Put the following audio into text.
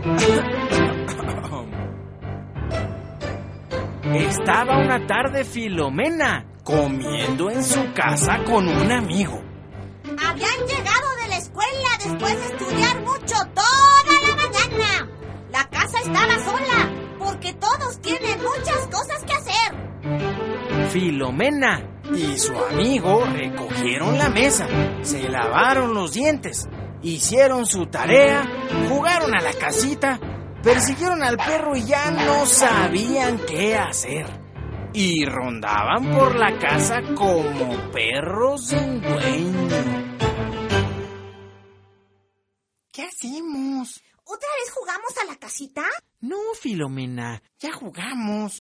Estaba una tarde Filomena comiendo en su casa con un amigo. Habían llegado de la escuela después de estudiar mucho toda la mañana. La casa estaba sola porque todos tienen muchas cosas que hacer. Filomena y su amigo recogieron la mesa, se lavaron los dientes, hicieron su tarea, jugaron a la casita, persiguieron al perro y ya no sabían qué hacer. Y rondaban por la casa como perros sin dueño. ¿Qué hacemos? ¿Otra vez jugamos a la casita? No, Filomena, ya jugamos.